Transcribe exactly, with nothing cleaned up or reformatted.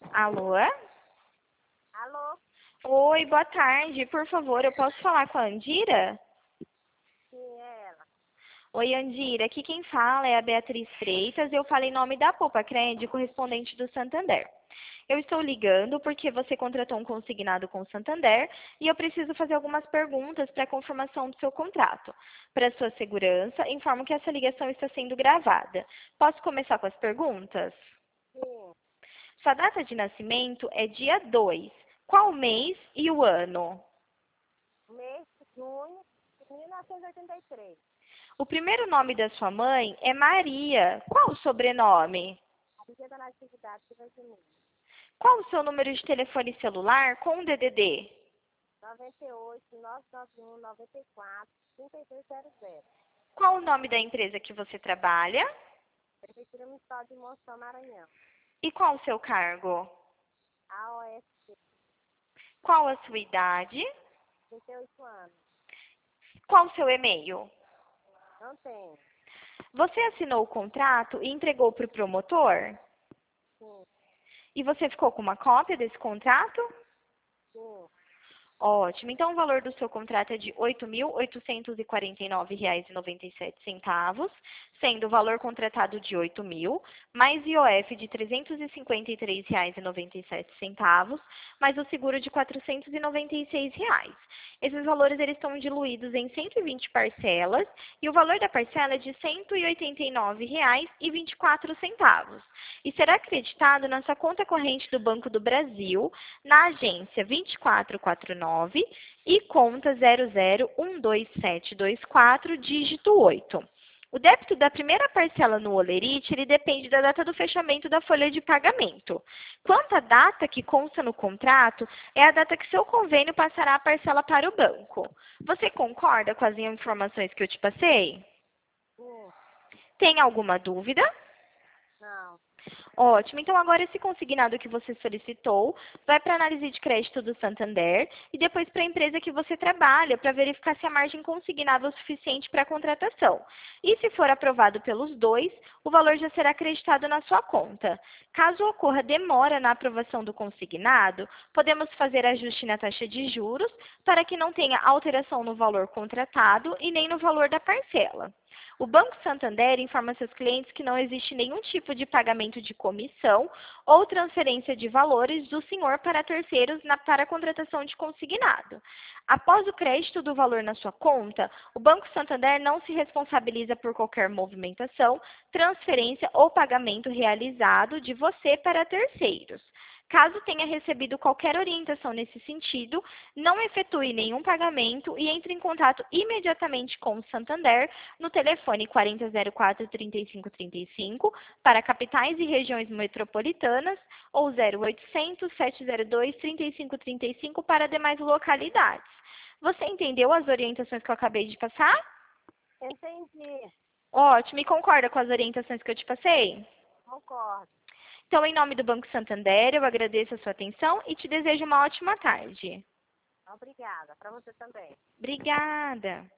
Alô? Alô? Oi, boa tarde. Por favor, eu posso falar com a Andira? Sim, é ela. Oi, Andira. Aqui quem fala é a Beatriz Freitas. Eu falo em nome da Poupa Crédito, correspondente do Santander. Eu estou ligando porque você contratou um consignado com o Santander e eu preciso fazer algumas perguntas para a confirmação do seu contrato. Para sua segurança, informo que essa ligação está sendo gravada. Posso começar com as perguntas? Sim. Sua data de nascimento é dia dois. Qual o mês e o ano? Mês de junho de mil novecentos e oitenta e três. O primeiro nome da sua mãe é Maria. Qual o sobrenome? A dia da natividade de dois mil. Qual o seu número de telefone celular com o D D D? noventa e oito, nove nove um, noventa e quatro, trinta e dois zero zero. Qual o nome da empresa que você trabalha? Prefeitura Municipal de Monção, Maranhão. E qual o seu cargo? A O S C, Qual a sua idade? trinta e oito anos. Qual o seu e-mail? Não tem. Você assinou o contrato e entregou para o promotor? Sim, E você ficou com uma cópia desse contrato? sim. Ótimo. Então, o valor do seu contrato é de oito mil oitocentos e quarenta e nove reais e noventa e sete centavos, sendo o valor contratado de oito mil, mais I O F de trezentos e cinquenta e três reais e noventa e sete centavos, mais o seguro de quatrocentos e noventa e seis reais. Esses valores eles estão diluídos em cento e vinte parcelas e o valor da parcela é de cento e oitenta e nove reais e vinte e quatro centavos. E será acreditado na sua conta corrente do Banco do Brasil, na agência vinte e quatro quarenta e nove e conta zero zero um dois sete dois quatro, dígito oito. O débito da primeira parcela no Olerite, ele depende da data do fechamento da folha de pagamento. Quanto à data que consta no contrato, é a data que seu convênio passará a parcela para o banco. Você concorda com as informações que eu te passei? Sim. Tem alguma dúvida? Não. Ótimo. Então, agora esse consignado que você solicitou vai para a análise de crédito do Santander e depois para a empresa que você trabalha para verificar se a margem consignada é o suficiente para a contratação. E se for aprovado pelos dois, o valor já será acreditado na sua conta. Caso ocorra demora na aprovação do consignado, podemos fazer ajuste na taxa de juros para que não tenha alteração no valor contratado e nem no valor da parcela. O Banco Santander informa seus clientes que não existe nenhum tipo de pagamento de comissão ou transferência de valores do senhor para terceiros na, para a contratação de consignado. Após o crédito do valor na sua conta, o Banco Santander não se responsabiliza por qualquer movimentação, transferência ou pagamento realizado de você para terceiros. Caso tenha recebido qualquer orientação nesse sentido, não efetue nenhum pagamento e entre em contato imediatamente com o Santander no telefone quarenta zero quatro, trinta e cinco trinta e cinco para capitais e regiões metropolitanas ou zero oitocentos, sete zero dois, trinta e cinco trinta e cinco para demais localidades. Você entendeu as orientações que eu acabei de passar? Entendi. Ótimo. E concorda com as orientações que eu te passei? Concordo. Então, em nome do Banco Santander, eu agradeço a sua atenção e te desejo uma ótima tarde. Obrigada. Para você também. Obrigada.